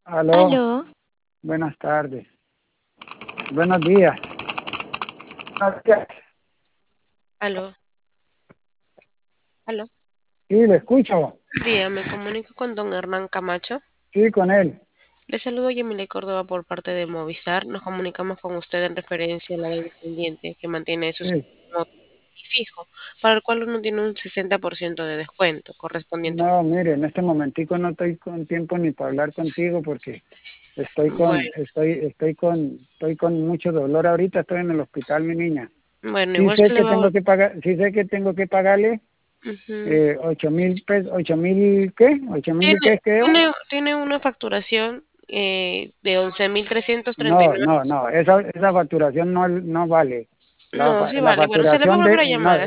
Aló, Aló, buenas tardes. Buenos días. Buenos días. aló, aló. Sí, le escucho. Día, me comunico con don Hernán Camacho. Sí, con él. Le saludo Yamile Córdoba por parte de Movistar. Nos comunicamos con usted en referencia a la deuda pendiente que mantiene su Sí. sistema fijo, para el cual uno tiene un 60% de descuento correspondiente. No, mire, en este momentico no estoy con tiempo ni para hablar contigo porque Bueno, estoy con mucho dolor ahorita. Estoy en el hospital, mi niña. bueno, Sí igual sé se le que va a tengo que pagar, sí sé que tengo que pagarle Ujú. 8.000 pesos, 8.000, ¿qué? 8.000 y Tiene, qué creo. tiene una facturación de No, 11.339. no, no, esa facturación no vale. No, sí La vale. Bueno, se le va a facturación volver de, a no, llamar.